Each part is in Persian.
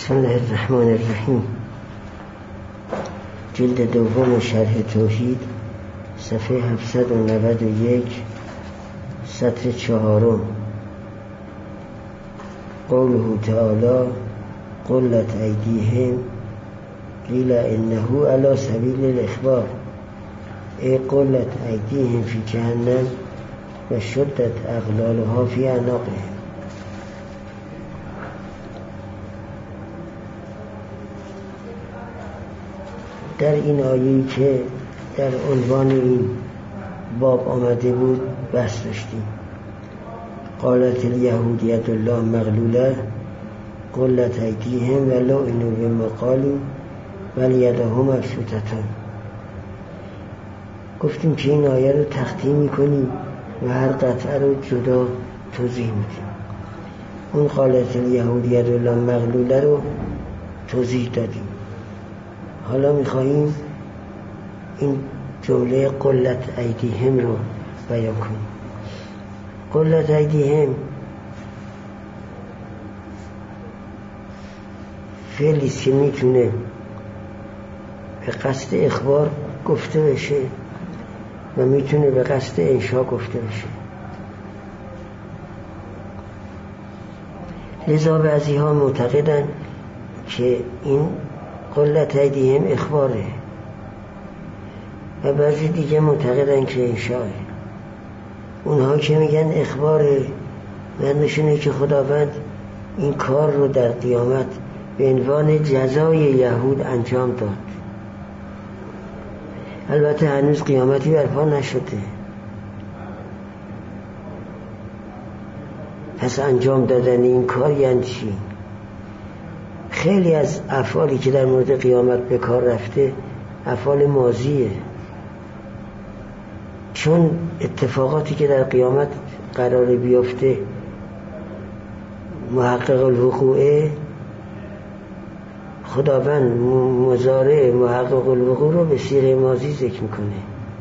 بسم الله الرحمن الرحیم. جلد دوم شرح توحید، صفحه 791، سطر 4. قوله تعالی قلت ایدیهم قیل انه علی سبیل الاخبار ای قلت ایدیهم فی جهنم و شدت اغلالها فی اعناقهم. در این آیه‌ای که در عنوان این باب آمده بود بحث داشتیم. قالت الیهود ید الله مغلوله قلت ایدیهم و لعنوا بما قالوا بل یداه مبسوطتان. گفتیم که این آیه رو تقطیع می‌کنیم و هر قطعه رو جدا توضیح میدیم. اون قالت الیهود ید الله مغلوله رو توضیح دادیم. حالا میخواییم این جمله قلت ایدیهم رو بیان کنیم. قلت ایدیهم فعلی که میتونه به قصد اخبار گفته بشه و میتونه به قصد انشا گفته بشه. لذا بعضی ها معتقدن که این قلت ایدیهم اخباره و بعضی دیگه معتقدن که انشاه. اونها که میگن اخباره معنیشونه که خداوند این کار رو در قیامت به عنوان جزای یهود انجام داد. البته هنوز قیامتی برپا نشده، پس انجام دادن این کار یعنی چی؟ خیلی از افعالی که در مورد قیامت به کار رفته افعال ماضیه، چون اتفاقاتی که در قیامت قراره بیفته محقق الوقوعه، خداوند مضارع محقق الوقوع رو به صیغه ماضی ذکر میکنه.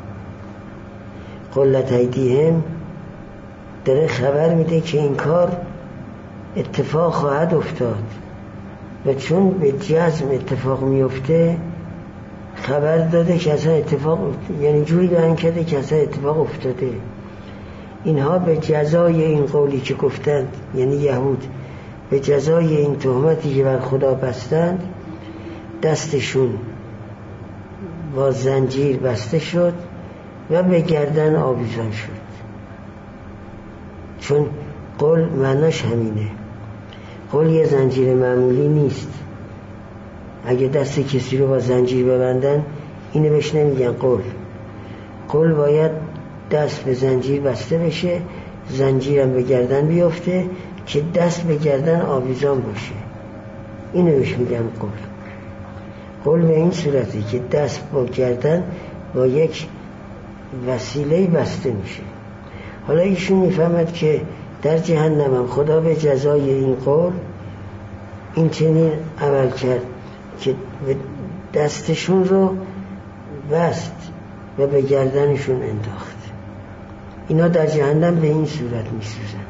قلت ایدیهم داره خبر میده که این کار اتفاق خواهد افتاد و چون به جزم اتفاق میفته خبر داده که اصلا اتفاق یعنی جوری بیان کرده که اصلا اتفاق افتاده. اینها به جزای این قولی که گفتند، یعنی یهود به جزای این تهمتی که بر خدا بستند، دستشون با زنجیر بسته شد و به گردن آویزان شد. چون قول معناش همینه. قول یه زنجیر معمولی نیست. اگه دست کسی رو با زنجیر ببندن اینو بهش نمیگن قول. قول باید دست به زنجیر بسته بشه، زنجیرم به گردن بیفته که دست به گردن آویزان باشه، اینو بهش میگن قول. قول به این صورتی که دست با گردن با یک وسیله بسته میشه. حالا ایشون میفهمد که در جهنم هم خدا به جزای این قول این چنین عمل کرد که دستشون رو بست و به گردنشون انداخت. اینا در جهنم به این صورت میسوزند.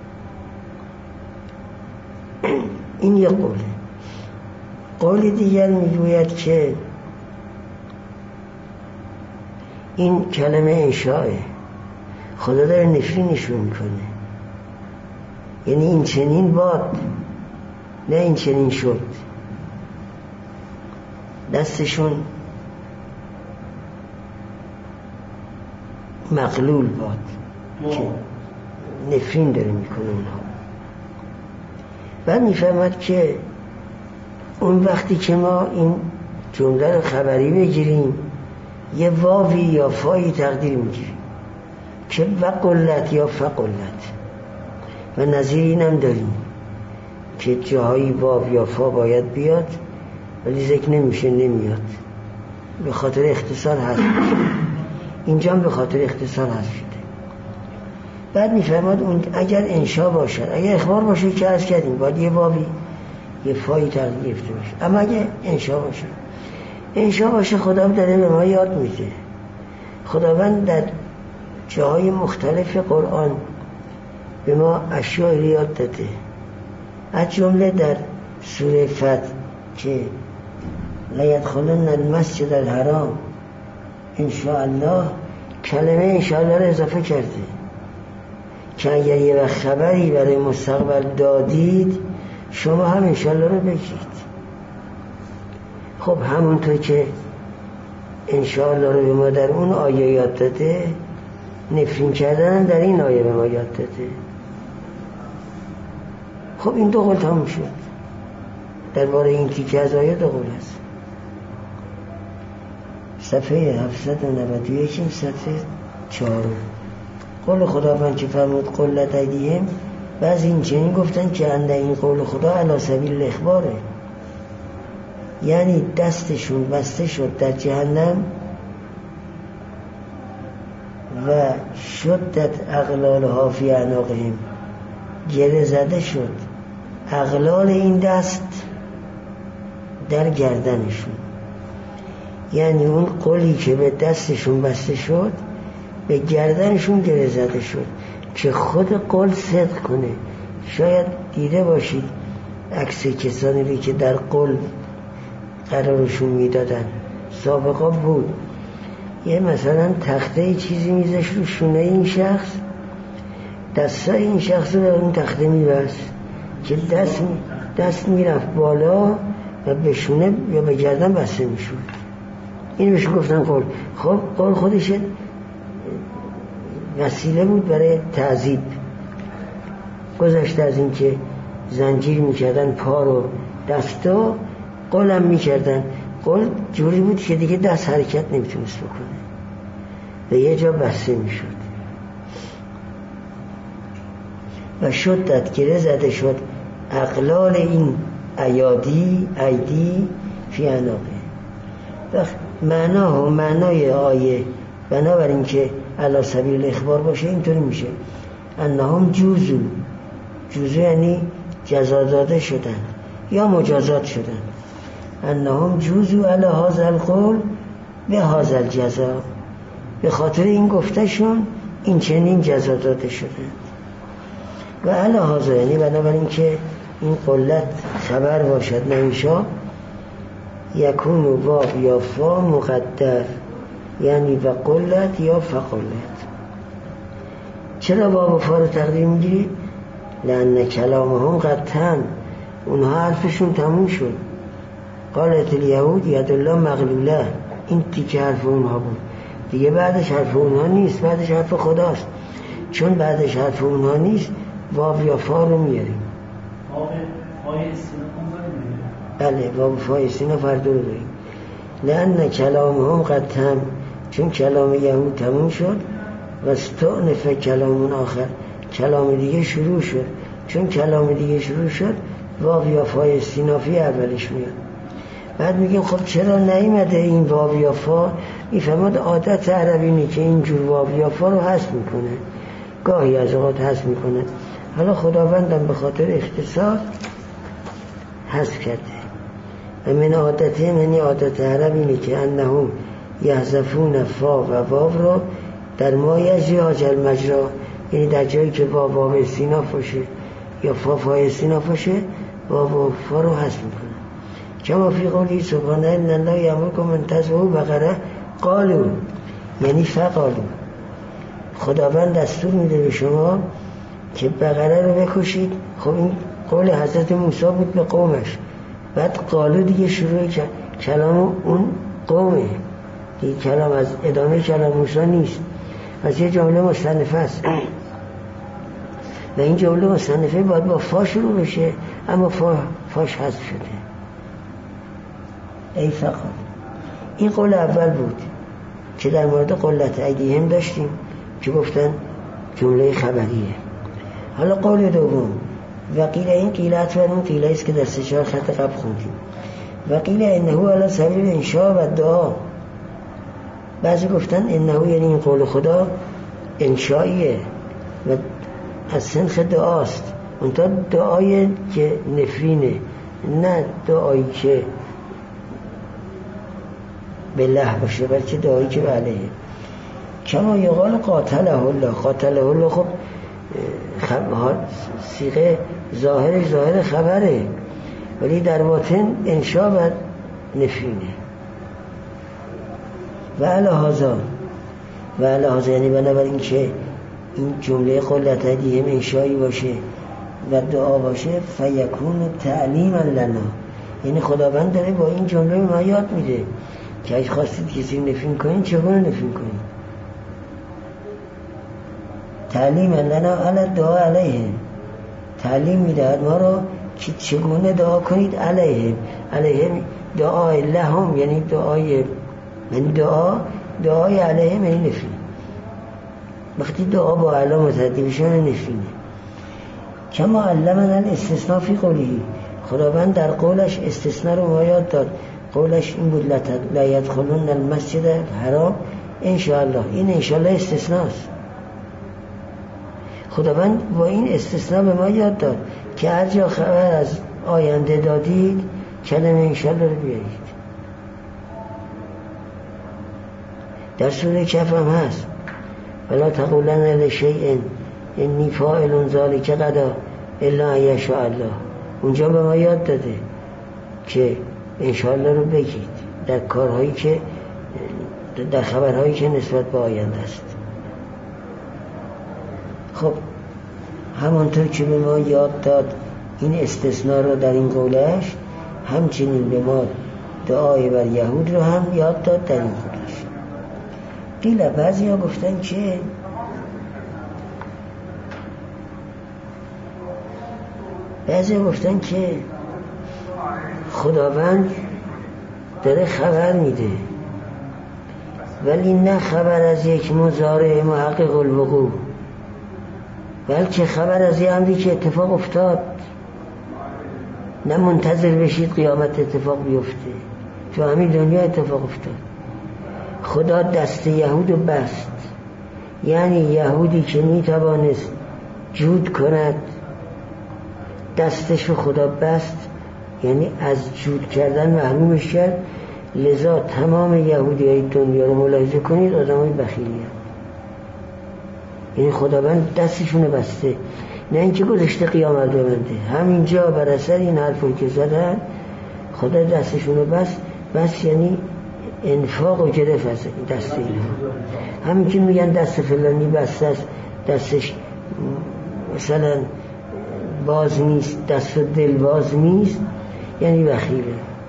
این یک قوله. قول دیگر میگوید که این کلمه انشاء خدا داره نفرینشون میکنه، یعنی این چنین باد، نه این چنین شد. دستشون مغلول باد که نفرین داره میکنه اونها. بعد میفهمد که اون وقتی که ما این جمله رو خبری بگیریم یه واوی یا فایی تقدیر میگیریم که وقلت یا فقلت، و نظیر اینم داریم که جاهایی واو یا فا باید بیاد ولی ذکر نمیشه، نمیاد، به خاطر اختصار حذف میشه. اینجا هم به خاطر اختصار حذف شده. بعد میفهمد اون اگر انشا باشد، اگر اخبار باشه که عرض کردیم باید یه واوی یه فایی تقدیر گرفته باشه. اما اگه انشا باشه خدا داره به ما یاد میده. خداوند در جاهای مختلف قرآن به ما اشیاء یاد داده، از جمله در سوره فتح که لیدخلن المسجد الحرام انشاءالله، کلمه انشاءالله رو اضافه کرده که اگر یه وقت خبری برای مستقبل دادید شما هم انشاءالله رو بگید. خب همونطور که انشاءالله رو به ما در اون آیه یاد داده، نفرین کردن در این آیه به ما یاد داده. خب این دو قول تموم شد. درباره این تیکه از آیه دو قول است. صفحه 791 صفحه 4. قول خداوند که فرمود قلت ایدیهم، بعضی این چنین گفتن که انده این قول خدا علی سبیل الاخباره، یعنی دستشون بسته شد در جهنم و شدت اغلالها فی اعناقهم، گره زده شد اغلال این دست در گردنشون، یعنی اون قولی که به دستشون بسته شد به گردنشون گره زده شد که خود قول صدق کنه. شاید دیده باشید عکس کسانی رو که در قول قرارشون میدادن سابقا بود، یه مثلا تخته چیزی میذاش رو شونه این شخص، دستای این شخص رو در اون تخته میبست که دست میرفت بالا و به شونه یا به گردن بسته میشود. این بهش گفتن قول. خب قول خودش وسیله بود برای تعذیب. گذشته از این که زنجیر میکردن پا رو دستا، قولم میکردن. قول جوری بود که دیگه دست حرکت نمیتونست بکنه و یه جا بسته میشد و شدت گره زده شد اغلال این ایدی فی اعناقه. معنای آیه بنابراین که علی سبیل اخبار باشه اینطوری میشه انهم جوزو یعنی جزا داده شدن یا مجازات شدن. انهم جوزو علی هذا القول به هذا الجزا، به خاطر این گفتشون این چنین جزا داده شدن. و علی هذا یعنی بنابراین که این قلت خبر باشد نمیشا، یکون واو یا فا مقدر، یعنی و قلت یا فقلت. چرا واو و فا رو تقدیر میگیری؟ لأن کلامهم قد تم، اونها حرفشون تموم شد. قالت الیهود ید الله مغلوله، این تیکه حرف اونها بود دیگه، بعدش حرف اونها نیست، بعدش حرف خداست. چون بعدش حرف اونها نیست واو یا فا رو میاریم. بله واو فای سینا فردو رو داریم. لأن کلامهم قد تم، چون کلام یهود تموم شد و استعنف کلام آخر، کلام دیگه شروع شد. چون کلام دیگه شروع شد واو یا فای استینافی اولش میاد. بعد میگیم خب چرا نیامده این واو یا فا؟ میفهمد عادت عربی اینه که اینجور واو یا فا رو حذف میکنه، گاهی از اوقات حذف میکنه. حالا خداوندم به خاطر اختصار حذف کرده. و من عادته، منی عادت عرب اینه که انهم یحذفون فا و واو رو در ما یجری المجرا، یعنی در جایی که واو استیناف باشه یا فا استیناف باشه واو فا رو حذف میکنه. کما فی قولی سبحانه ان الله یامرکم ان تذبحوا بقره قالوا، یعنی فقالوا، خداوند دستور میده به شما که بقره رو بکشید. خب این قول حضرت موسی بود به قومش، بعد قالو دیگه شروع کلام اون قومه دیگه، کلام از ادامه کلام موسی نیست، از یه جمله مصنفه است و این جمله مصنفه باید با فا شروع بشه، اما فاش حذف شده. ای فقط این قول اول بود که در مورد قلت ایدیهم داشتیم که گفتن جمله خبریه. حالا قول دوم و قیل، این قیلت و اون قیله است که در 3-4 خط قبل خوندیم. و قیل انه علی سبیل انشاء و دعا، بعضی گفتن انه یعنی این قول خدا انشائیه و از سنخ دعاست، اونتا دعای که نفرینه، نه دعایی که به له باشه، بلکه دعایی که به علیه. کما یقال قاتله الله، خب سیغه ظاهر خبره، ولی در باطن انشا و نفرینه. و الهازا یعنی بنابراین که این جمله قلت ایدیهم انشایی باشه و دعا باشه، فیکون تعلیما لنا، یعنی خداوند داره با این جمله ما یاد میده که اگه خواستید کسی نفرین کنین چگونه نفرین کنین. تعلیما لنا علی دعا علیهم، تعلیم میدهد ما رو که چگونه دعا کنید علیهم دعای لهم، یعنی دعای علیهم یعنی نفرین. وقتی دعا با علا متعدیشون نفرینه. کما علمنا الاستثناء فی قوله، خداوند در قولش استثناء رو ما یاد داد. قولش این بود لا يدخلون المسجد الحرام انشاءالله. این انشاءالله استثناست. خداوند با این استثناء به ما یاد داد که هر جا خبر از آینده دادید کلمه انشاءالله رو بیارید. در سوره کهف هم هست ولا تقولن لشیء انی فاعل ذلک غدا الا ان یشاء الله. اونجا به ما یاد داده که انشاءالله رو بگید در کارهایی که در خبرهایی که نسبت به آینده است. خب همانطور که به ما یاد داد این استثناء رو در این قولش، همچنین به ما دعای بر یهود رو هم یاد داد در این قولش. قیل بعضی ها گفتن که خداوند داره خبر میده، ولی نه خبر از یک مضارع محقق الوقوع، بلکه خبر از یه امری که اتفاق افتاد. نه منتظر بشید قیامت اتفاق بیفته، تو همین دنیا اتفاق افتاد. خدا دست یهود رو بست، یعنی یهودی که میتوانست جود کند دستش رو خدا بست، یعنی از جود کردن محرومش کرد. لذا تمام یهودی های دنیا رو ملاحظه کنید آدم های بخیلی هم. یعنی خداوند دستشون رو بسته، نه اینکه گذاشته قیامت ببنده. همینجا بر اثر این حرفی که زدن خدا دستشون رو بس یعنی انفاق و گرفت از دست اینها. همین که میگن دست فلانی بسته است، دستش مثلا باز نیست، دست و دل باز نیست، یعنی بخیله.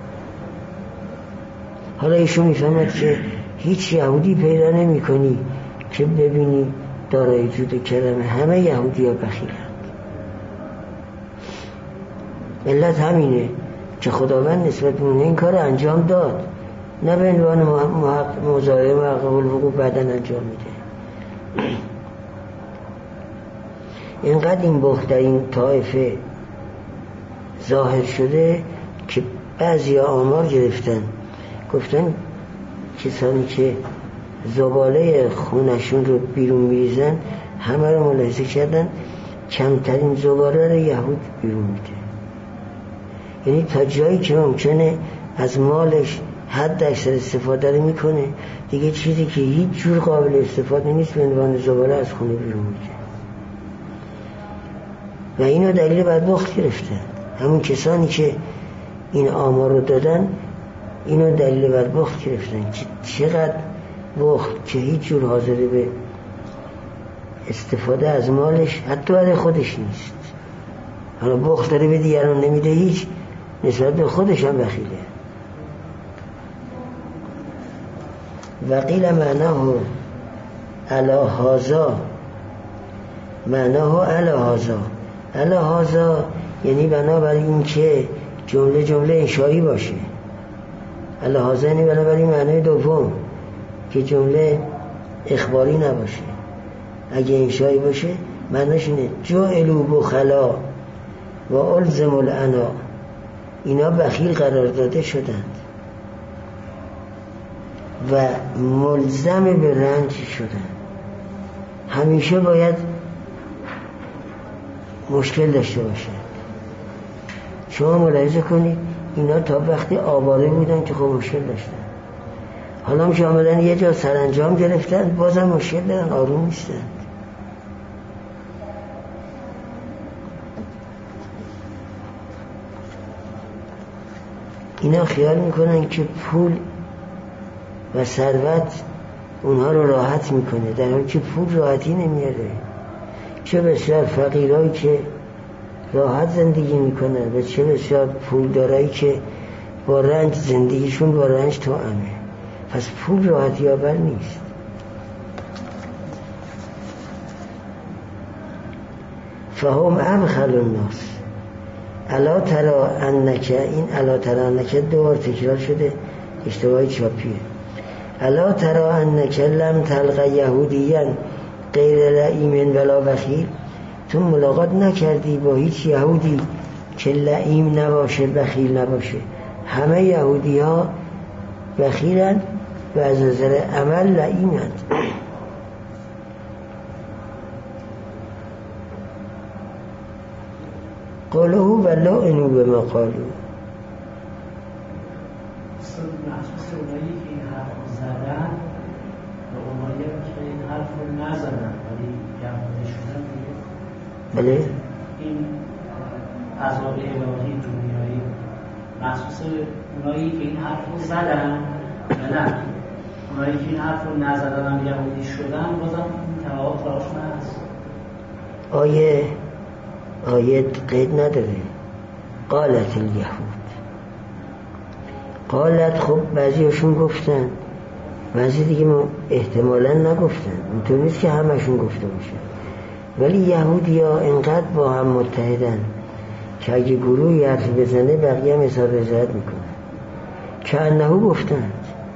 حالا ایشون میفهمد که هیچ یهودی پیدا نمی کنی که ببینی دارای جود کرمه، همه یهودی ها بخیلند. علت همینه که خداوند نسبت به این کار انجام داد، نه به عنوان مضارع محقق الوقوع بعداً انجام میده. اینقدر این بخت در این طایفه ظاهر شده که بعضی آمار گرفتن، گفتن کسانی که زباله خونشون رو بیرون میریزن همه رو ملاحظه کردن کمترین زباله رو یهود بیرون میده. یعنی تا جایی که ممکنه از مالش حد اکثر استفاده رو میکنه، دیگه چیزی که هیچ جور قابل استفاده نیست به عنوان زباله از خونه بیرون میده. و اینو دلیل بر بخت گرفتن. همون کسانی که این آمار رو دادن اینو دلیل بر بخت گرفتن که چقدر بخت که هیچ جور حاضر به استفاده از مالش حتی برای خودش نیست. حالا بخت داره به دیگران نمیده، هیچ نسبت به خودش هم بخیله. و قیل معناه الهازا، معناه الهازا یعنی بنابراین این که جمله انشایی باشه. الهازا یعنی بنابراین معنای دوم که جمله اخباری نباشه. اگه انشایی باشه معناش اینه جعلوا بخلا و الزموا العنا، اینا بخیل قرار داده شدند و ملزم به رنج شدند. همیشه باید مشکل داشته باشه. شما ملاحظه کنید اینا تا وقتی آواره بودن که خب مشکل داشتن، حالا که آمدن یه جا سرانجام گرفتن بازم مشکل دارن، آروم نیستن. اینا خیال میکنن که پول و ثروت اونها رو راحت میکنه، در حالی که پول راحتی نمیاره. چه بسیار فقیرایی که راحت زندگی میکنن و چه بسیار پولدارایی که با رنج زندگیشون با رنج توأمه. پس پول راحتی آور نیست. فهم ابخل الناس الا تری انک، این الا تری انک دوبار تکرار شده، اشتباهی چاپیه. الا تری انک لم تلق یهودیا غیر لئیم ولا بخیل، تو ملاقات نکردی با هیچ یهودی که لئیم نباشه بخیل نباشه. همه یهودی ها بخیلند و از نظر عمل لئیمند. قوله و لعنوا بما قالوا، مخصوص اونایی که این حرف رو زدن و اونایی که این حرف رو نزدن ولی گمانده شدن دیگه. بله این عذاب الهی دنیایی مخصوص اونایی که این حرف رو زدن و نه اونایی که این حرف رو نزدن هم یهودی شدن بازم این تفاوت راشون هست. آیه قید نداره. قالت الیهود، قالت، خب بعضیشون گفتن، بعضی دیگه احتمالاً نگفتن، اینطور نیست که همشون گفته باشه. ولی یهودی ها انقدر با هم متحدن که اگه گروهی حرف بزنه بقیه هم حساب رضایت میکنن. که انهو گفتند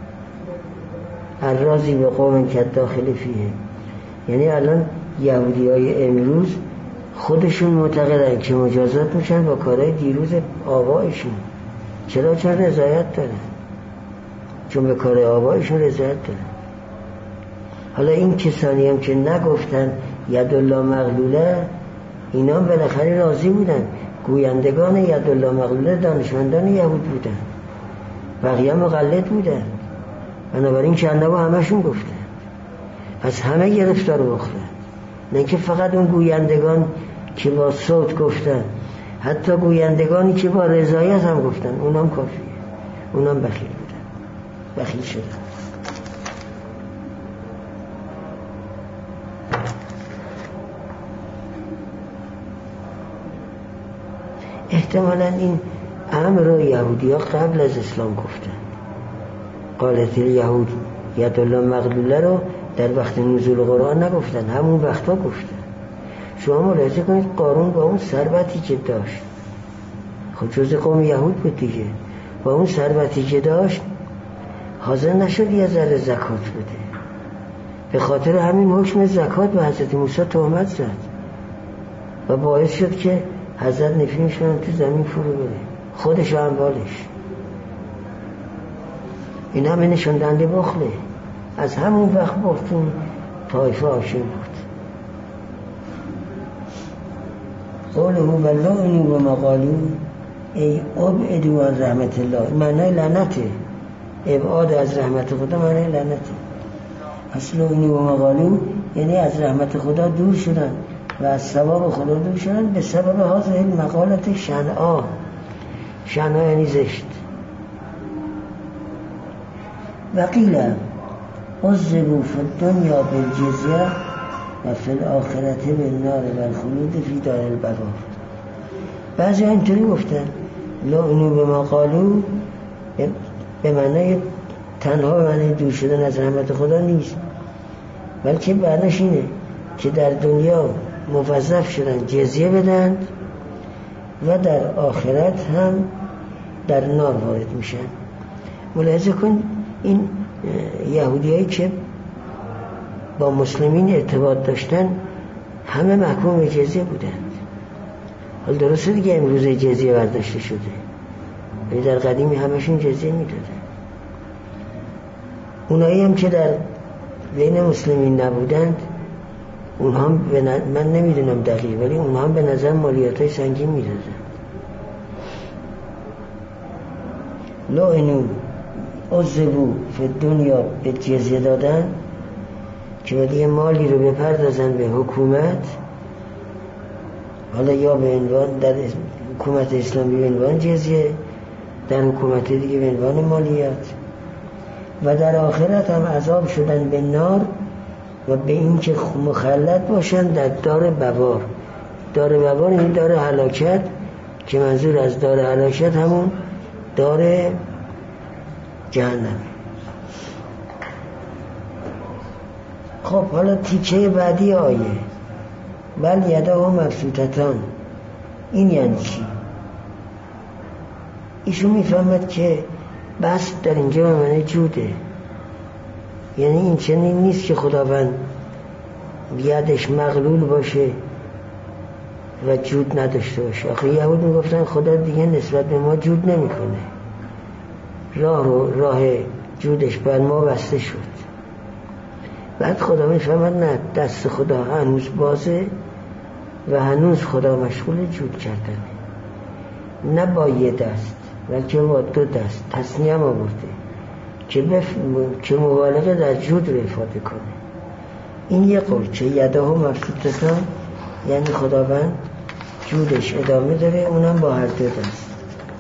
الرازی به قوم که داخل فیه، یعنی الان یهودی های امروز خودشون معتقدن که مجازات میشن با کارهای دیروز آبایشون. چرا؟ چون رضایت دارن، چون به کار آبایشون رضایت دارن. حالا این کسانی هم که نگفتن یدالله مغلوله، اینا بالاخره راضی بودن. گویندگان یدالله مغلوله دانشمندان یهود بودن، بقیه مقلد بودن، بنابراین چندبا همشون گفتن. پس همه گرفتار بختن، نه که فقط اون گویندگان که با صوت گفتن، حتی گویندگانی که با رضایت هم گفتن اونام کافیه، اونام بخیل بودن، بخیل شدن. احتمالاً این امر رو یهودی ها قبل از اسلام گفتن. قالت الیهود یدالله مغلوله رو در وقت نزول قرآن نگفتن، همون وقتا گفتن. شما ملاحظه کنید قارون با اون ثروتی که داشت، خود جز قوم یهود بود دیگه، با اون ثروتی که داشت حاضر نشد یه ذره زکات بده. به خاطر همین حکم زکات به حضرت موسی تهمت زد و باعث شد که حضرت نفیمش کنن تو زمین فرو بره، خودش و اموالش. این همه نشان دهنده بخله. از همون وقت بختون طایفه عاشق بود. قوله و لعنوا بما قالوا ای ابعدوا از رحمت الله، معنی لعنته. ابعاد از رحمت خدا معنی لعنته. اصل لعنوا بما قالوا یعنی از رحمت خدا دور شدن و از ثواب خدا دور شدن به سبب هذه المقالت شنعا. شنعا یعنی زشت. وقیل عذبوا فی الدنیا بالجزیه و فی الاخرت بالنار و الخلود فی دار البقا. بعضی اینطوری گفتن لعنوا بما قالوا به معنی تنها به معنی دور شدن از رحمت خدا نیست، بلکه معنیش اینه که در دنیا موظف شدن جزیه بدن و در آخرت هم در نار وارد میشن. ملاحظه کن این یهودیایی که با مسلمین ارتباط داشتن همه محکوم به جزیه بودند. حال درسته دیگه امروز جزیه برداشته شده، ولی در قدیمی همشون جزیه میدادن. اونایی هم که در بین مسلمین نبودند اونها هم من نمیدونم دقیق، ولی اونها هم به نظر مالیاتای سنگین میدادن. لعنوا عذبوا فی دنیا به جزیه دادن که باید یه مالی رو بپردازن به حکومت، حالا یا به عنوان در حکومت اسلامی به عنوان جزیه در حکومت دیگه به عنوان مالیات، و در آخرت هم عذاب شدن به نار و به این که مخلد باشن در دار بوار. دار بوار این دار هلاکت، که منظور از دار هلاکت همون دار جهنم. خب حالا تیکه بعدی آیه بل یداه مبسوطتان، این یعنی چی؟ ایشون میفهمد که بسط در اینجا به معنی جوده، یعنی این چنین نیست که خداوند بیادش مغلول باشه و جود نداشته باشه. آخه یهود میگفتن خدا دیگه نسبت به ما جود نمیکنه، راه جودش بر ما بسته شد. بعد خدا میفهمد نه، دست خدا هنوز بازه و هنوز خدا مشغول جود کردنه، نه با یه دست بلکه با دو دست. تصنیه هم آورده که مبالغه در جود رو افاده کنه. این یه قول که یداه مبسوطتان، یعنی خداوند جودش ادامه داره، اونم با هر دو دست،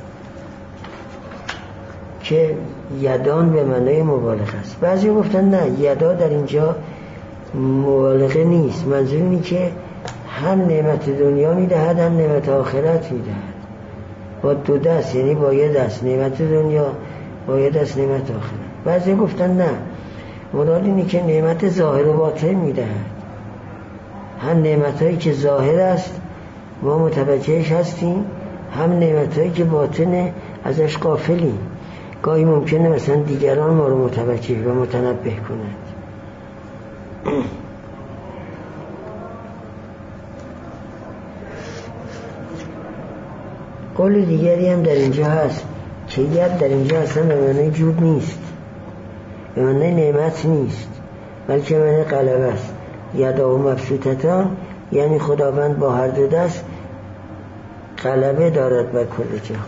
که یدان به معنای مبالغه است. بعضی گفتن نه، یدا در اینجا مبالغه نیست، منظور اینه که هم نعمت دنیا میدهد هم نعمت آخرت میدهد با دو دست، یعنی با یه دست نعمت دنیا، با یه دست نعمت آخرت. بعضی گفتن نه، مراد اینه که نعمت ظاهر و باطن میدهد، هم نعمت هایی که ظاهر است ما متوجهش هستیم، هم نعمت هایی که باطن ازش غافلیم. گاهی ممکنه مثلا دیگران ما رو متوجه و متنبه کنند. قول دیگری هم در اینجا هست که ید در اینجا اصلا به معنی جود نیست، به معنی نعمت نیست، بلکه به معنی غلبه است. یدا و مبسوطتان یعنی خداوند با هر دو دست غلبه دارد بر کل جهان.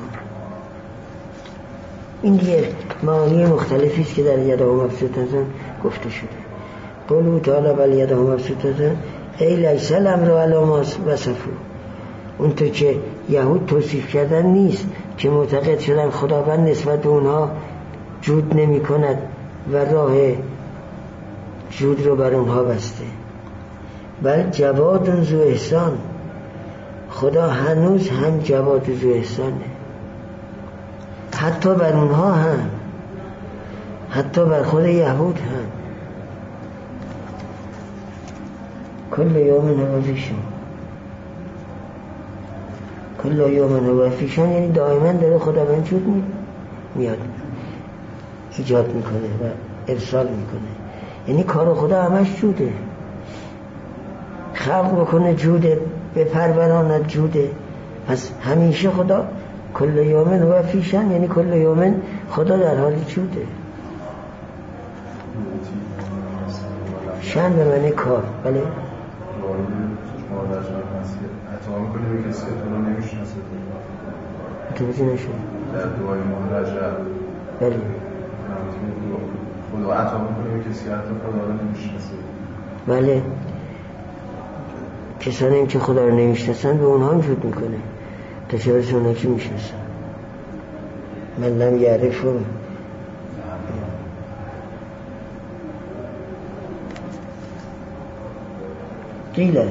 این دیگه معانی مختلفی است که در یدا و مبسوطتان گفته شده. قولو تعالی بل یدا و مبسوطتان ای لیس الامر علی ما وصفوا، اون تو که یهود توصیف کردن نیست که معتقد شدن خداوند نسبت به اونها جود نمی کند و راه جود رو بر اونها بسته، بل جواد ذو احسان، خدا هنوز هم جواد ذو احسانه، حتی بر اونها هم، حتی بر خود یهود هم. کل یوم هو فیشان، کل یوم هو فیشان یعنی دائما داره خداوند جود میاد، ایجاد میکنه و ارسال میکنه، یعنی کار خدا همش جوده، خلق بکنه جوده، بپروراند جوده. پس همیشه خدا کل یومن هو فیشن، یعنی کل یومن خدا در حال جوده. شن به معنی کار. بله توضیح نشد در دوای مهرجر. بله خدا عطا میکنه به کسی که حتی خدا رو نمیشناسه. بله کسانی هم که خدا رو نمیشناسن به اونها هم جود میکنه، تا چه برسه اونها که میشناسن. من لم یعرفو قیل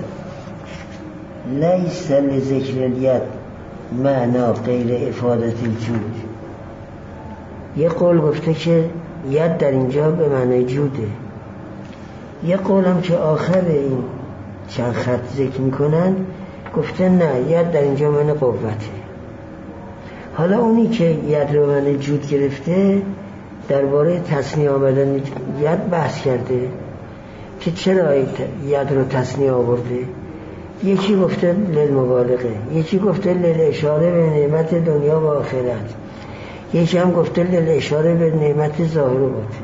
لیس لذکر الید معنا غیر افادت الجود. یه قول گفته که ید در اینجا به معنی جوده، یه قولم که آخر این چند خط ذکر میکنن گفته نه، ید در اینجا معنی قوته. حالا اونی که ید رو معنی جود گرفته درباره تصنیه آمدن ید بحث کرده که چرا ید رو تصنیه آورده. یکی گفته للمبالغه، یکی گفته للاشاره به نعمت دنیا و آخرت، یکی هم گفته للاشاره به نعمت ظاهر و باطن.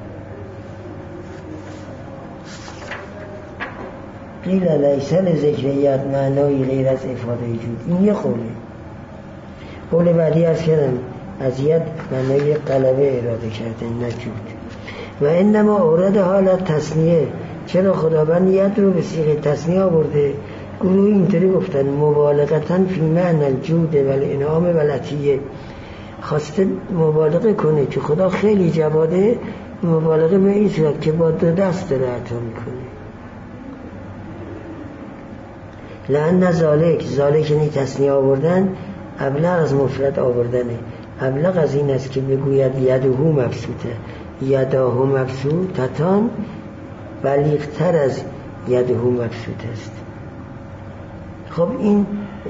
قیل لیس لذکر ید معنایی غیر از افاده جود. این یه قوله. قول بعدی از کردم از ید معنای غلبه اراده کرده، نه جود. و انما اورد حالت تصنیه، چرا خداوند ید رو به صیغه تصنیه آورده؟ گروه اینطوری گفتن مبالغتاً فی معنی الجود و الانعام و العطیه، خواسته مبالغه کنه که خدا خیلی جواده، مبالغه به این صورت که با دو دست داره عطا میکنه. لأن ذالک یعنی تثنیه آوردن ابلغ از مفرد آوردنه. ابلغ از این است که بگوید یدهو مبسوطه، یداهو مبسوطتان، بلیغتر از یدهو مبسوط است. خب این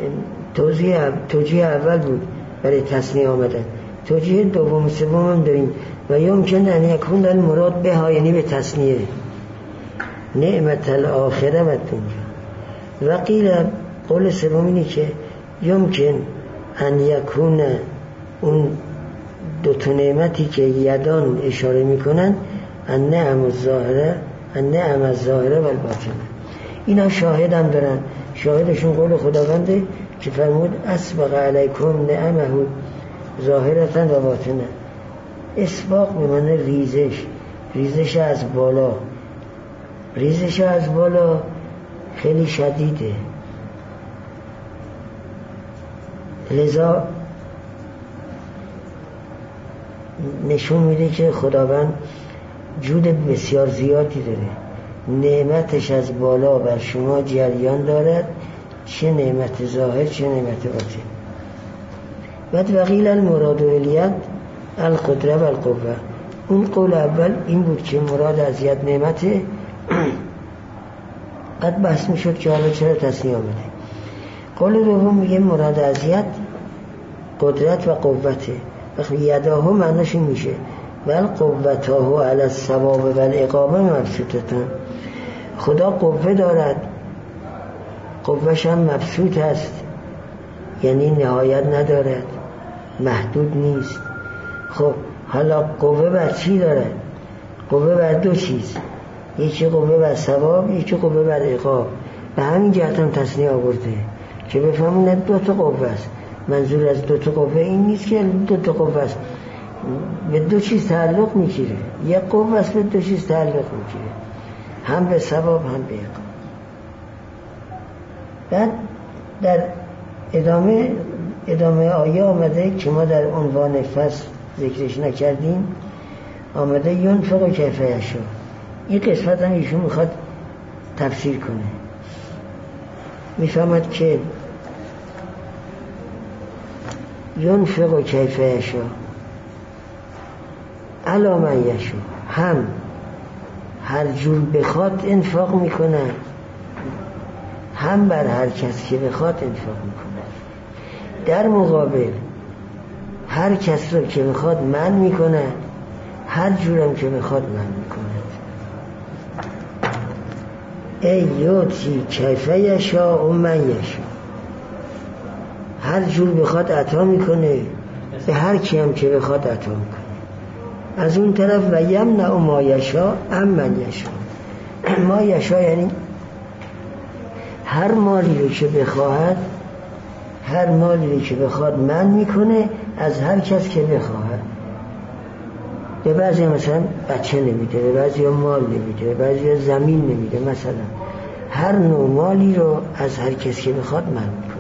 توجیه اول بود برای تثنیه آمدن. توجیه دوم سوم هم داریم و یمکن ان یکون المراد بها یعنی به تثنیه نعمت الاخره و دنیا. و قیل قول سوم اینه که یمکن ان یکون اون دو تا نعمتی که یدان اشاره میکنن النعم الظاهره و الباطنه. اینا شاهد هم دارن. شاهدشون قول خداونده که فرمود اسبق علیکم نعمه ظاهرتن و باطنه. اسباق به معنی ریزش از بالا. ریزش از بالا خیلی شدیده، لذا نشون میده که خداوند جود بسیار زیادی داره. نعمتش از بالا بر شما جریان دارد، چه نعمت ظاهر چه نعمت باطن. بعد وقیل المراد الید القدره و القوه. اون قول اول این بود که مراد از ید نعمته. قد بحث میشد که حالا چرا تثنیه آمده. قول دوم میگه مراد از ید قدرت و قوته. وقتی یداهو معناش این میشه بل قوتاهو علی الثواب و العقابه مبسوطتان. خدا قوه دارد، قوهش هم مبسوط است، یعنی نهایت ندارد، محدود نیست. خب حالا قوه بر چی دارد؟ قوه بر دو چیز، یکی قوه بر ثواب، یکی قوه بر عقاب. به همین جهت هم تثنیه آورده که بفهمونه دو تا قوه است. منظور از دو تا قوه این نیست که دو تا قوه است، به دو چیز تعلق میگیره. یک قوه است به دو چیز تعلق میگیره، هم به ثواب هم به عقاب. بعد در ادامه آیه آمده که ما در عنوان فصل ذکرش نکردیم، آمده ینفق کیف یشاء. این قسمت هم ایشون میخواد تفسیر کنه. میفهمد که ینفق کیف یشاء علی من یشاء، هم هر جور بخواد انفاق میکنه، هم بر هر کس که بخواد انفاق میکنه. در مقابل هر کس رو که بخواد منع میکنه، هر جورم که بخواد منع میکنه. ای یوتی کیف یشاء و من یشاء، هر جور بخواد عطا میکنه، به هر کی هم که بخواد عطا میکنه. از اون طرف و یمنع ما یشاء من یشاء. ما یشاء یعنی هر مالی رو که بخواهد، هر مالی رو که بخواد منع میکنه از هر کس که بخواهد. به بعضی مثلا بچه نمیده، به بعضی مال نمیده، به بعضی زمین نمیده. مثلا هر نوع مالی رو از هر کس که بخواد منع میکنه.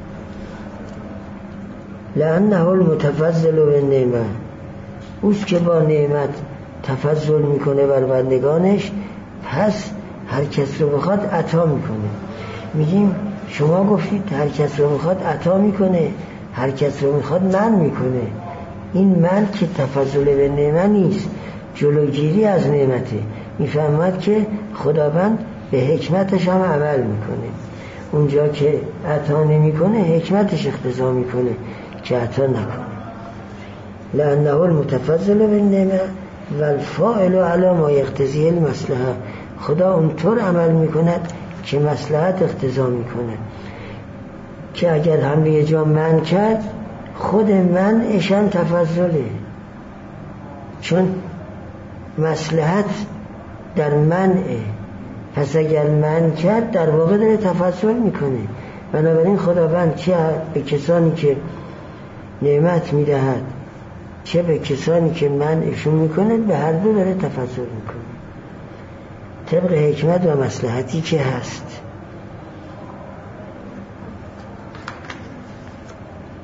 لأنه المتفضل بالنعمة، اوست که با نعمت تفضل میکنه بر بندگانش، پس هر کس رو بخواد عطا میکنه. میگیم شما گفتید هر کس رو بخواد عطا میکنه، هر کس رو میخواد منع میکنه. این منع که تفضل به نعمت نیست، جلوگیری از نعمته. میفهمد که خداوند به حکمتش هم عمل میکنه. اونجا که عطا نمیکنه حکمتش اقتضا میکنه که عطا نکنه. لأنه المتفضل بالنعمة والفاعل على ما يقتضي المصلحة. خدا اونطور عمل میکند که مصلحت اقتضا میکنه، که اگر هم به یه جا منع کرد، خود منعش هم تفضله، چون مصلحت در منعه. پس اگر منع کرد در واقع داره تفضل میکنه. بنابراین خداوند چه به کسانی که نعمت میدهد چه به کسانی که منعشون میکنه، به هر دو داره تفضل میکنه طبق حکمت و مصلحتی که هست.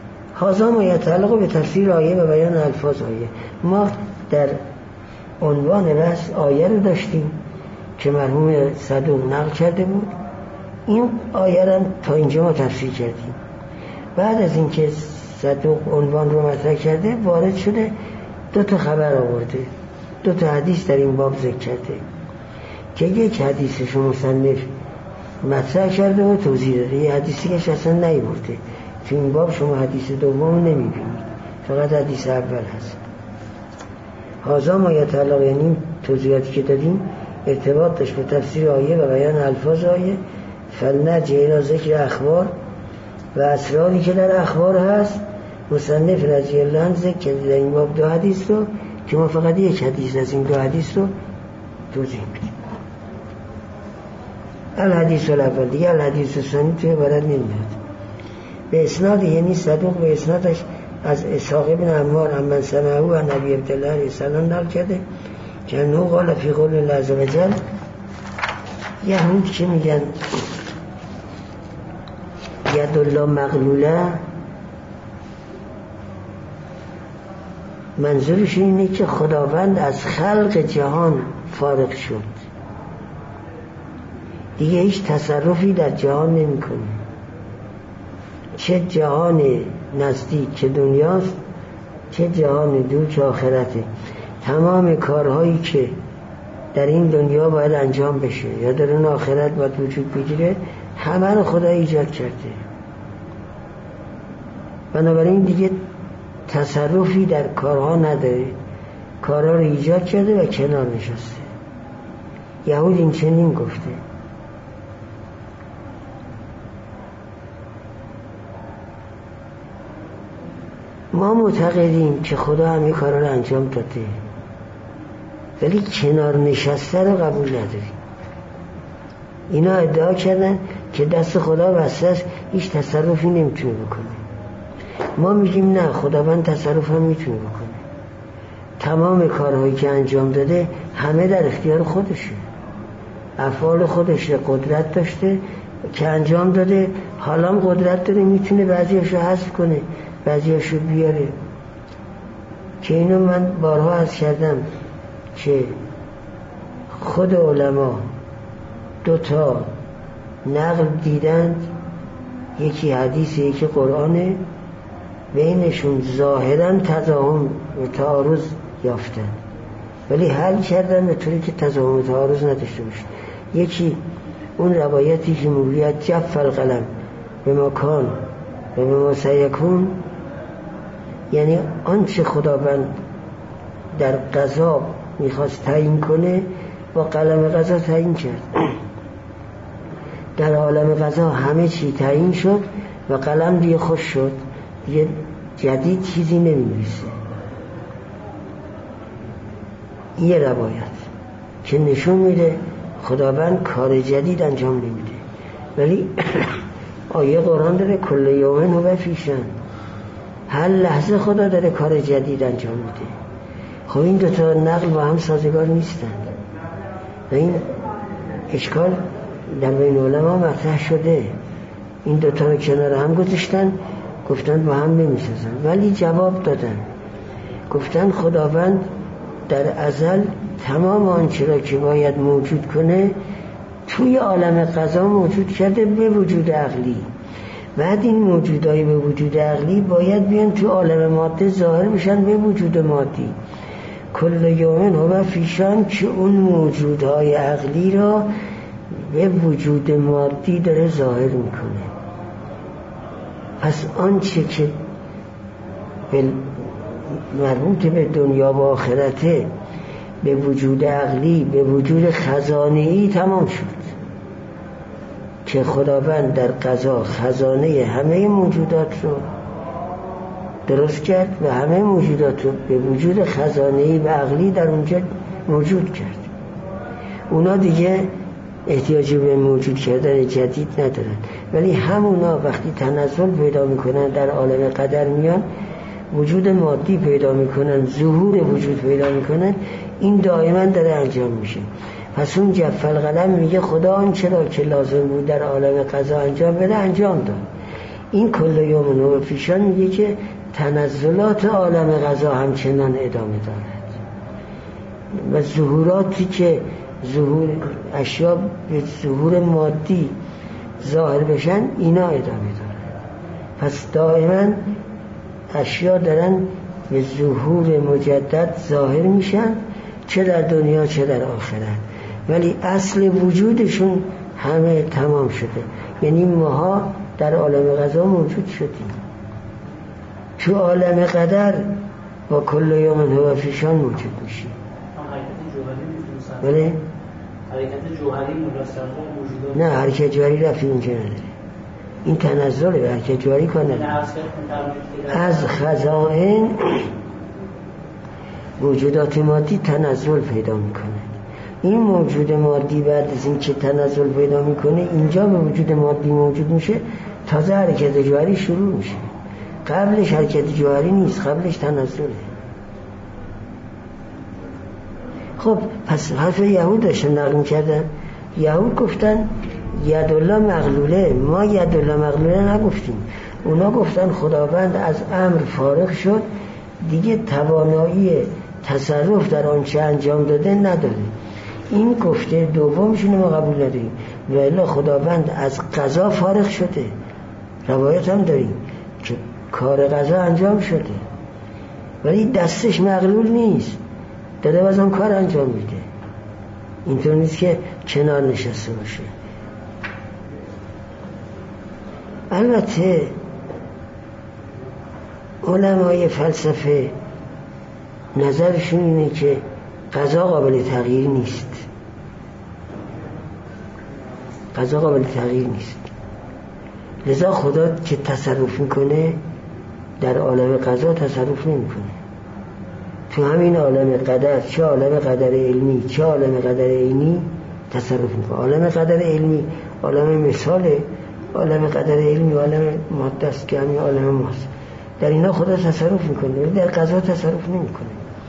هذا ما یتعلق به تفسیر آیه و بیان الفاظ آیه. ما در عنوان بحث آیه رو داشتیم که مرحوم صدوق نقل کرده بود. این آیه رو تا اینجا ما تفسیر کردیم. بعد از اینکه صدوق عنوان رو مطرح کرده وارد شده 2 خبر آورده، 2 حدیث در این باب ذکر کرده که یک حدیثش مصنف مطرح کرده و توضیح داده، یه حدیثی که اصلا نیورده. تو این باب شما حدیث دوم نمیبینید، فقط حدیث اول هست. هذا ما یتعلق، یعنی توضیحاتی که دادیم ارتباط داشت به تفسیر آیه و بیان الفاظ آیه. فلنرجع الی ذکر اخبار و اسراری که در اخبار هست. مصنف رضی الله عنه ذکر کرده در این باب 2 حدیث رو که ما فقط یک حدیث از این 2 حدیث رو توضیح میدیم. الحدیث الاول دیگه الحدیث الثانی توی عبارت نمیاد. به اسناد، یعنی صدوق به اسنادش از اسحاق بن عمار عمن سمعه و نبی عبدالله علیه السلام نقل کرده که انه قال فی قول الله عز و جل. یهود که میگن ید الله مغلوله، منظورش اینه که خداوند از خلق جهان فارغ شد، دیگه هیچ تصرفی در جهان نمی کنه، چه جهان نزدیک که دنیاست چه جهان دور که آخرته. تمام کارهایی که در این دنیا باید انجام بشه یا در اون آخرت باید وجود بگیره همه رو خدا ایجاد کرده، بنابراین دیگه تصرفی در کارها نداره، کارها رو ایجاد کرده و کنار نشسته. یهود این چنین گفته. ما معتقدیم که خدا همه کارها رو انجام داده ولی کنار نشسته رو قبول نداریم. اینا ادعا کردن که دست خدا وسته است، هیچ تصرفی نمیتونه بکنه. ما میگیم نه، خداوند تصرف هم میتونه بکنه. تمام کارهایی که انجام داده همه در اختیار خودشه، افعال خودشه، قدرت داشته که انجام داده، حالا هم قدرت داره میتونه بعضیاشو حذف کنه بعضیاشو بیاره. که اینو من بارها عرض کردم که خود علما 2 نقل دیدند، یکی حدیث یکی قرآنه، بینشون ظاهرا تضاهم و تعارض یافتن ولی حل کردن به طوری که تضاهم و تعارض نداشته باشه. یکی اون روایتی که میگوید جف القلم به مکان و به ما سیکون، یعنی آنچه خداوند در قضا میخواست تعیین کنه با قلم قضا تعیین کرد. در عالم قضا همه چی تعیین شد و قلم دیگه خوش شد، دیگه جدید چیزی نمی‌نویسه. یه روایت که نشون میده خداوند کار جدید انجام نمیده، ولی آیه قرآن داره کل یوم هو فی شأن، هر لحظه خدا داره کار جدید انجام میده. خب این 2 نقل با هم سازگار نیستن و این اشکال در بین علما مطرح شده. این 2 رو کنار هم گذاشتن، گفتن با هم نمیسازن، ولی جواب دادن، گفتن خداوند در ازل تمام آنچه را که باید موجود کنه توی عالم قضا موجود کرده به وجود عقلی. بعد این موجودای به وجود عقلی باید بیان تو عالم ماده ظاهر بشن به وجود مادی. کل یوم هو فی شأن، که اون موجودهای عقلی را به وجود مادی داره ظاهر میکنه. پس آنچه که مربوط به دنیا و آخرته به وجود عقلی، به وجود خزانه‌ای تمام شد که خداوند در قضا خزانه همه موجودات رو درست کرد و همه موجودات رو به وجود خزانه‌ای و عقلی در اونجا موجود کرد. اونا دیگه احتیاجی به موجود کردن جدید ندارن، ولی همونا وقتی تنزل پیدا میکنن در عالم قدر میان، وجود مادی پیدا میکنن، ظهور وجود پیدا میکنن، این دائما داره انجام میشه. پس اون جف القلم میگه خدا آنچه را که لازم بود در عالم قضا انجام بده انجام داد. این کل یوم هو فی شأن میگه که تنزلات عالم قضا همچنان ادامه دارد و ظهوراتی که ظهور اشیا به ظهور مادی ظاهر بشن اینا ادامه دارد. پس دائما اشیا دارن به ظهور مجدد ظاهر میشن، چه در دنیا چه در آخرت، ولی اصل وجودشون همه تمام شده. یعنی ماها در عالم قضا موجود شدیم، تو عالم قدر با کل یوم هو فی شان موجود میشیم. بله؟ حرکت جوهری موجود نه، حرکت جوهری رفتی اینجا نداره، این تنزله، حرکت جوهری کار نداره. از خزائن موجودات مادی تنزل پیدا میکنه. این موجود مادی بعد از این که تنزل پیدا میکنه اینجا به وجود مادی موجود میشه، تازه حرکت جوهری شروع میشه. قبلش حرکت جوهری نیست، قبلش تنزله. خب پس حرف یهود داشتن نقل میکردن. یهود گفتن یدالله مغلوله، ما یدالله مغلوله نگفتیم. اونا گفتن خداوند از امر فارغ شد، دیگه توانایی تصرف در آنچه انجام داده نداره. این گفته دومشون ما قبول نداریم، ولی خداوند از قضا فارغ شده. روایت هم داریم که کار قضا انجام شده ولی دستش مغلول نیست، داده باز هم کار انجام میده. اینطور نیست که کنار نشسته باشه. البته علمای فلسفه نظرشون اینه که قضا قابل تغییر نیست، قضا قابل تغییر نیست. لذا خدا که تصرف میکنه در عالم قضا تصرف نمیکنه. تو همین عالم قدر، چه عالم قدر علمی چه عالم قدر عینی تصرف میکنه. عالم قدر علمی عالم مثاله، عالم قدر علمی عالم ماده است که همین عالم ماست. در اینا خدا تصرف میکنه، در قضا تصرف نمیکنه.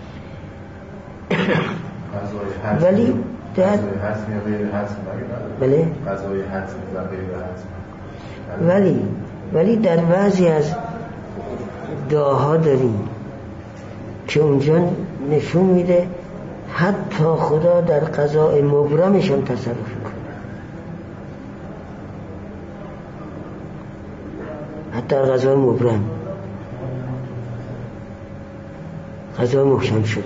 ولی در قضای حتم یا غیر حتم بله قضای حتم یا غیر حتم، ولی در بعضی از دعاها داریم که اونجا نشون میده حتی خدا در قضای مبرمش هم تصرف میکنه. حتی در قضای مبرم، قضای محکم شده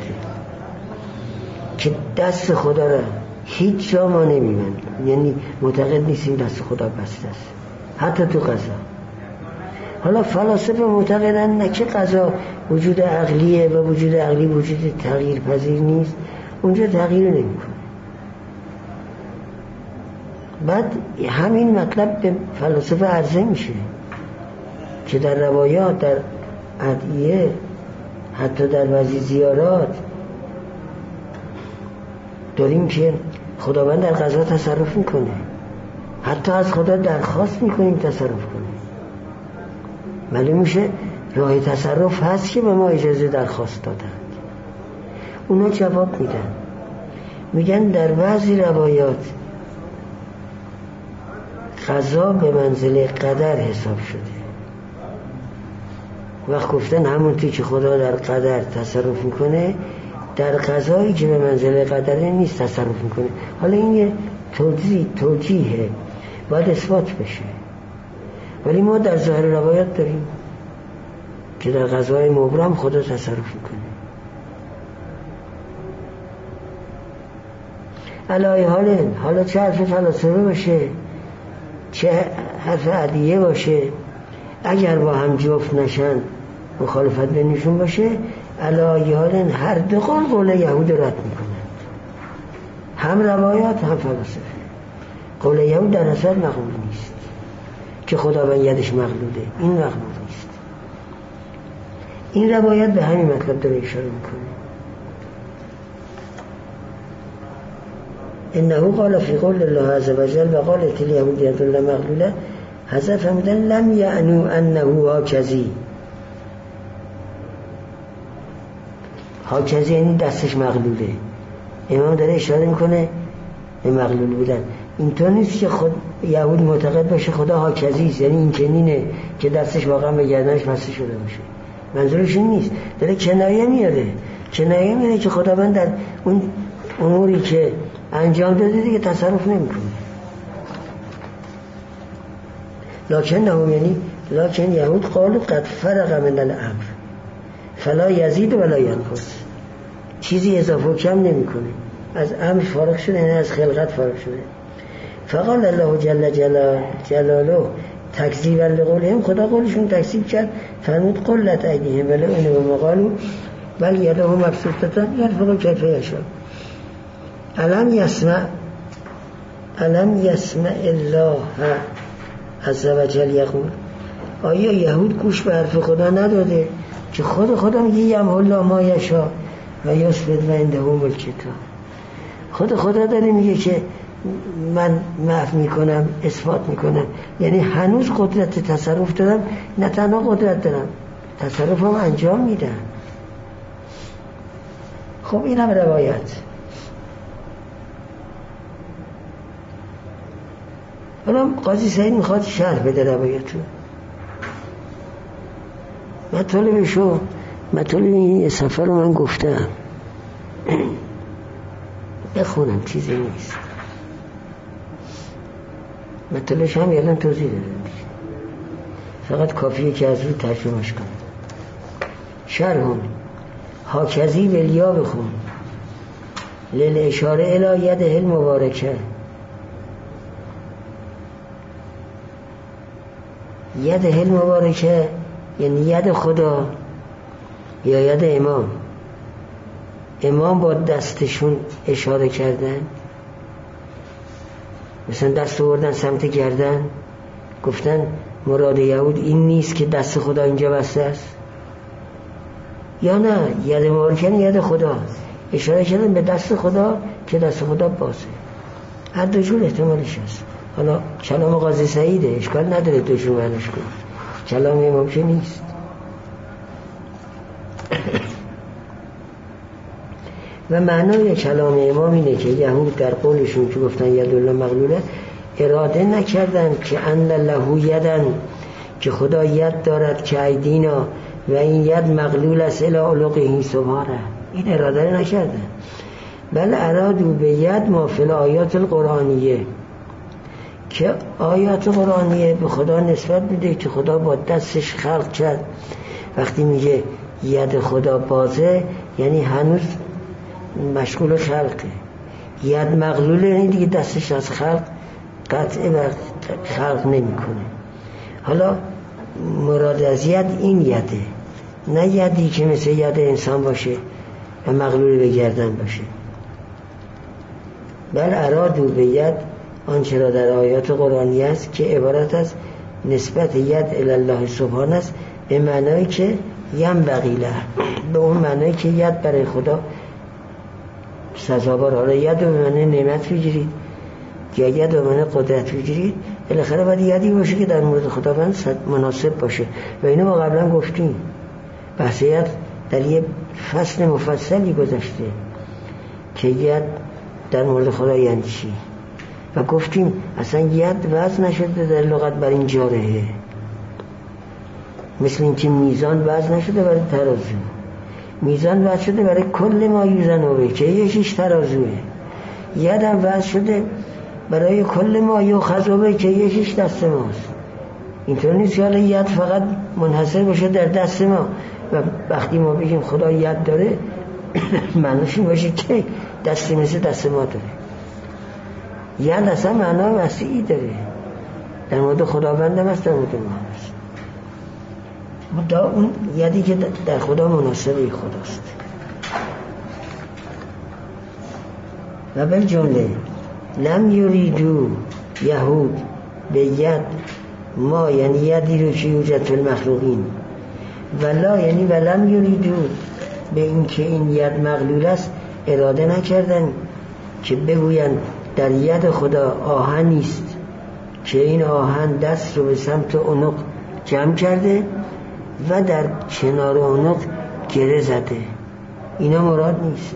که دست خدا را هیچ جا ما نمی‌بندیم، یعنی معتقد نیستیم دست خدا بسته است حتی تو قضا. حالا فلاسفه معتقدن نه که قضا وجود عقلیه و وجود عقلی وجود تغییر پذیر نیست، اونجا تغییر نمی‌کنه. بعد همین مطلب به فلاسفه عرضه میشه که در روایات، در ادعیه، حتی در بعضی زیارات داریم که خداوند در قضا تصرف میکنه. حتی از خدا درخواست میکنیم تصرف کنه. معلوم میشه راه تصرف هست که به ما اجازه درخواست دادند. اونا جواب میدن، میگن در بعضی روایات قضا به منزله قدر حساب شده. وقت گفتن همونطور که خدا در قدر تصرف میکنه، در قضایی که به منزله قدره نیست تصرف میکنه. حالا این یه توجیهه، باید اثبات بشه. ولی ما در ظاهر روایت داریم که در قضای مبرم خدا تصرف میکنه. علای حالا چه حرف فلسفه باشه چه حرف ادعیه باشه، اگر با هم جفت نشن، مخالفت بینشون باشه، علای هر دو قول یهود رد میکنند، هم روایات هم فلسفه. قول یهود در اصل مقبول نیست که خداوند یدش مغلوله، این مقبول نیست. این روایت به همین مطلب داره اشاره میکنه. انه قال فی قول الله عز وجل و قالت الیهود ید الله مغلوله، حذف فهمیدن لم یعنو انه هاکذی. هاکذی یعنی دستش مغلوله. امام داره اشاره میکنه به مغلول بودن. اینطور نیست که خود یهود معتقد باشه خدا هاکذی است، یعنی این چنینه که دستش واقعا به گردنش بسته شده باشه. منظورش این نیست، داره کنایه میاره که خداوند در اون اموری که انجام داده دیگه تصرف نمیکنه. لکن یهود قالوا قد فرغ من الامر فلا یزید ولا ینقص، چیزی اضافه و کم نمیکنه، از امر فارغ شده، نه از خلقت فارغ شده. فقال الله جل جلاله تکذیبا لقولهم، خدا قولشون تکذیب کرد، فرمود قلت ایدیهم ولعنوا بما قالوا بل یده مبسوطتان ینفق کیف یشاء. الم یسمع الله عز وجل یقول، آیا یهود گوش به حرف خدا نداده که خدا میگه یمحو الله ما یشاء و یثبت و عنده الکتاب. خدا داره میگه که من محو میکنم، اثبات میکنم، یعنی هنوز قدرت تصرف دارم، نه تنها قدرت دارم، تصرفم انجام میدم. خب این هم روایت. حالا قاضی سعید میخواد شرح بده روایتو. مطالب این سفر رو من گفتم بخونم، چیزی نیست، مطالبش هم یادم توضیح دادم، فقط کافیه که از روی ترجمهش کنم. شرحون هاکذی ولیا بخون للاشاره الی یده المبارکه. یده المبارکه یعنی ید خدا یا ید امام با دستشون اشاره کردن، مثلا دست آوردن سمت گردن، گفتن مراد یهود این نیست که دست خدا اینجا بسته است، یا نه ید مبارکه ید خدا، اشاره کردن به دست خدا که دست خدا بازه. هر دو جور احتمالش هست. حالا کلام قاضی سعیده، اشکال نداره دو جور معنیش کنه، کلام امام که نیست. و معنای کلام امام اینه که یهود در قولشون که گفتن یدالله مغلوله اراده نکردن که ان له یدن، که خدا ید دارد که ایدینا و این ید مغلول است الی عنقه سبحانه، این اراده نکردن. بل ارادو به ید ما فی الآیات القرآنیه، که آیات قرآنیه به خدا نسبت میده که خدا با دستش خلق کرد. وقتی میگه ید خدا بازه یعنی هنوز مشغول خلقه، ید مغلوله یعنی دیگه دستش از خلق قطعه و خلق نمی کنه. حالا مراد از ید این یده، نه یدی که مثل ید انسان باشه و مغلول به گردن باشه. بل ارادو به ید آنچه را در آیات قرآنی است که عبارت از نسبت ید الله سبحانه است، به معنایی که ینبغی له، به اون معنایی که ید برای خدا سزاوار. حالا ید به معنی نعمت بگیرید یا ید به معنی قدرت بگیرید، بالاخره باید یدی باشه که در مورد خداوند مناسب باشه. و اینو ما قبلا گفتیم، بحث ید در یه فصل مفصلی گذشته که ید در مورد خدا یعنی چی، و گفتیم اصلا ید وزن نشده در لغت بر این جارحه، مثل این که میزان وزن نشده برای ترازو، میزان وزن شده برای کل ما یوزنوه که یکیش ترازوه. ید هم وزن شده برای کل ما یوخذوه که یکیش دست ماست. اینطور نیست که حالا ید فقط منحصر باشه در دست ما و وقتی ما بگیم خدا ید داره معنیش این باشه که دستی مثل دست ما داره. ید اصلا معنی وسیعی داره، در مورد خداوند هم هست، در مورد ما هست. اون یدی که در خدا مناسبه خداست. و به جمله لم یریدو یهود به ید ما، یعنی یدی رو که یوجد فی المخلوقین، ولا یعنی ولم یریدو به این که این ید مغلول است، اراده نکردن که بگوین در ید خدا آهنی است که این آهن دست رو به سمت عنق جمع کرده و در کنار عنق گره زده. اینا مراد نیست.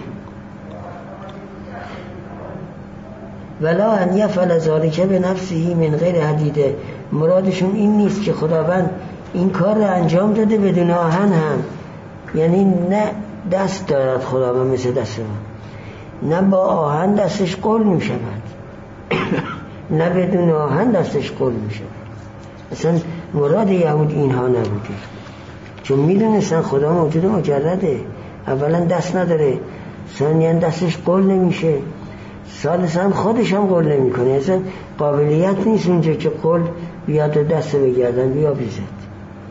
ولا ان یفعل ذلک به نفسه من غیر حدیده، مرادشون این نیست که خداوند این کار رو انجام داده بدون آهن هم، یعنی نه دست دارد خداوند مثل دست ما، نه با آهن دستش قل می شود نه بدون آهن دستش قل می شود. اصلا مراد یهود اینها نبوده، چون می دونستن خدا موجود مجرده، اولا دست نداره، ثانیاً دستش قل نمیشه، ثالثاً خودش هم قل نمی کنه، اصلا قابلیت نیست اونجا که قل بیاد و دست بگردن بیا بیزد.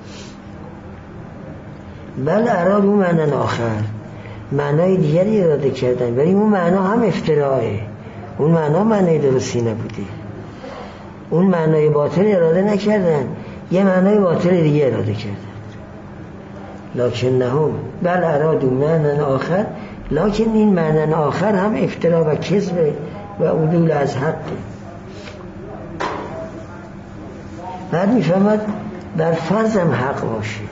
بله اراد اون معنی آخر، معنای دیگری اراده کردن، ولی اون معنا هم افتراعه، اون معنا معنای درستی نبوده، اون معنای باطل اراده نکردن، یه معنای باطل دیگه اراده کردن. لکنهم بل ارادوا معنی آخر، لکن این معنی آخر هم افترا و کذب و عدول از حقه. بعد میفهمد بر فرضم حق باشه.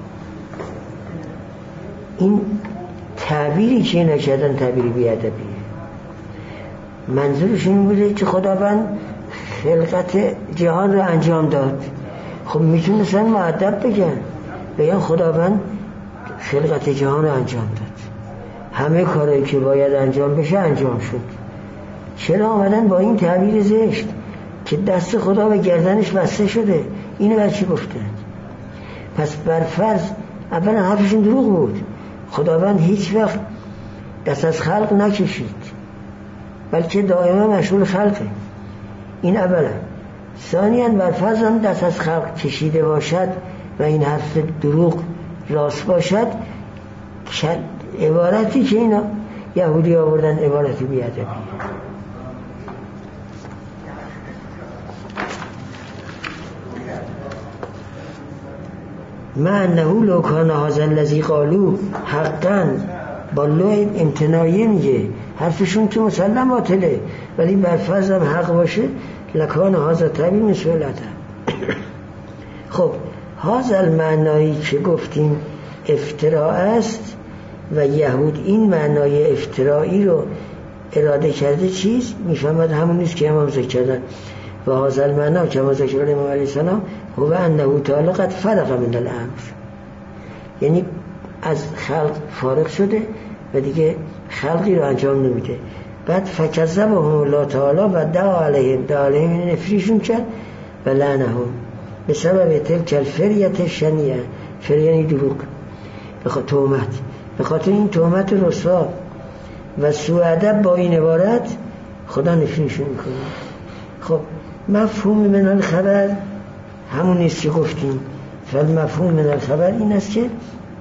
این تعبیری که نکردن تعبیری بیادبیه. منظورشون بوده که خداوند خلقت جهان رو انجام داد. خب میتونستن مؤدب بگن خداوند خلقت جهان رو انجام داد، همه کارهایی که باید انجام بشه انجام شد. چرا آمدن با این تعبیر زشت که دست خدا و گردنش بسته شده؟ اینو برای چی گفتن؟ پس بر فرض اولا حرفشون دروغ بود، خداوند هیچ وقت دست از خلق نکشید، بلکه دائما مشغول خلقه. این اولا. ثانیاً بر فرض هم دست از خلق کشیده باشد و این حرف دروغ راست باشد، عبارتی که اینا یهودی آوردن عبارتی بیادبیه. ما انه لو کان هذا الذی قالوا حقا، با لو امتناعی میگه، حرفشون که مسلم باطله ولی بر فرض هم حق باشه، لکان هذا تعبیر مسئولته. خب هذا المعنایی که گفتیم افتراء است و یهود این معنای افترائی رو اراده کرده، چیز میفهمد همون نیست که امام ذکر کردن. و هذا المعنا کما ذکر امام علیه السلام هو انه تعالی قد فرغ من الامر، یعنی از خلق فارغ شده و دیگه خلقی رو انجام نمیده. بعد فکذبهم الله تعالی و دعا علیهم این نفریشون کرد و لعنهم به سبب تلک الفریت شنیعه. فریه یعنی دروغ، تهمت، به خاطر این تهمت رسوا و سوء ادب با این عبارت خدا نفریشون میکنه. خب مفهوم من الخبر همون نیست که گفتیم. فالمفهوم من الخبر این است که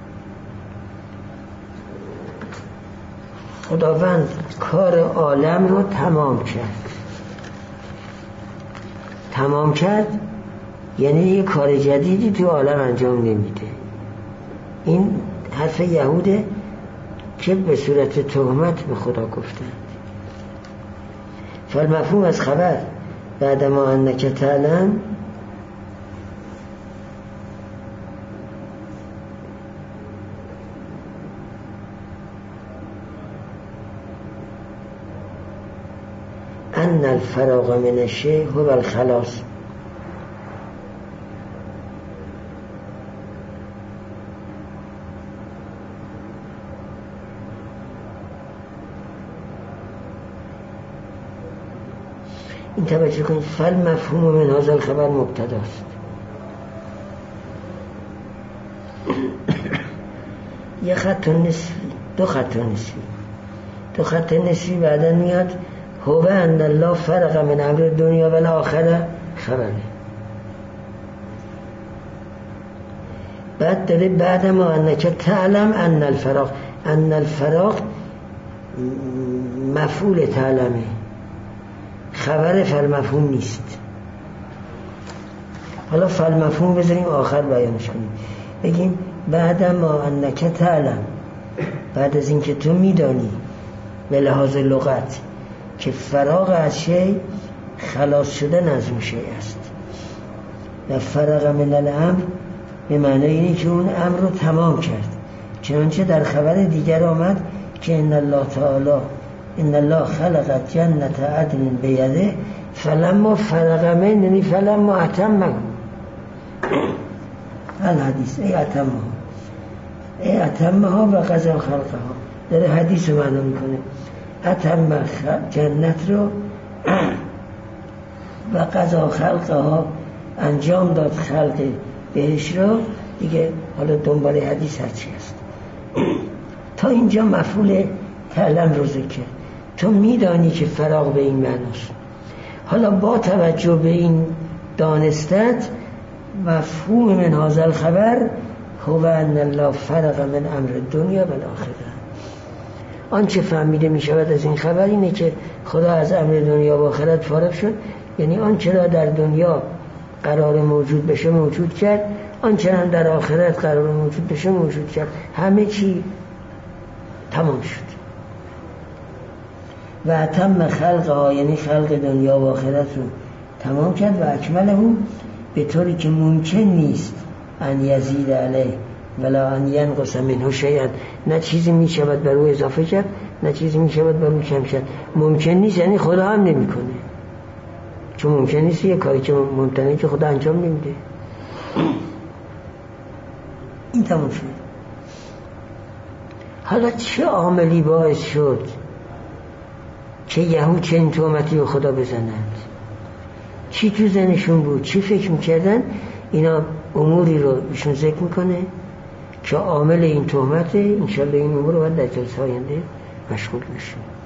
خداوند کار عالم رو تمام کرد، یعنی یه کار جدیدی تو عالم انجام نمیده. این حرف یهوده که به صورت تهمت به خدا گفتند. فالمفهوم از خبر بعد ما انک تعلم ان الفراغ من الشیء هو الخلاص. این توجه کنید، فالمفهوم من هذا الخبر مبتداست. یه خط نصفی، دو خط نصفی بعدا میاد هو ان الله فرق من امر دنیا و الاخره خبره. بعد داره بعد ما انک تعلم ان الفراغ مفعول تعلمه، خبر فالمفهوم نیست. حالا فالمفهوم بذاریم آخر بیانش کنیم، بگیم بعد ما انک تعلم، بعد از اینکه تو میدانی به لحاظ لغت که فراغ از شی خلاص شدن از اون شی است و فرق من الامر به معنی اینه که اون امر رو تمام کرد. چنانچه در خبر دیگر آمد که ان الله تعالی ان الله خلق جنت عدن بیده فلما فرغ من، یعنی فلما اتمه. الحدیث ای اتمها و قضا خلقها. داره حدیث رو معنا میکنه. اتم جنت رو و قضا خلقها انجام داد خلق بهش رو دیگه. حالا دنبال حدیث هرچی هست. تا اینجا مفعول تعلم رو ذکر. تو میدانی که فراغ به این معناست. حالا با توجه به این دانستت مفهوم من هذا الخبر هو ان الله فرغ من امر الدنیا و الاخره. آنچه فهمیده می شود از این خبر اینه که خدا از امر دنیا و آخرت فارغ شد. یعنی آنچه را در دنیا قرار موجود بشه موجود کرد، آنچه را در آخرت قرار موجود بشه موجود کرد. همه چی تمام شد. و اتم خلقها یعنی خلق دنیا و آخرت رو تمام کرد. و اکمله به طوری که ممکن نیست ان یزید علیه ولا ان ینقص منه شیئا. نه چیزی می شود بر او اضافه کرد نه چیزی می شود بر او کم کرد. ممکن نیست یعنی خدا هم نمی کنه. چون ممکن نیست یه کاری که ممکنه که خدا انجام نمیده. این تمام شد. حالا چه عاملی باعث شد که یهود چنین تهمتی به خدا بزنند؟ چی تو ذهنشون بود؟ چی فکر میکردن؟ اینا اموری رو ایشون ذکر میکنه که عامل این تهمته. انشالله این امور رو باید در جلسه آینده مشغول میشیم.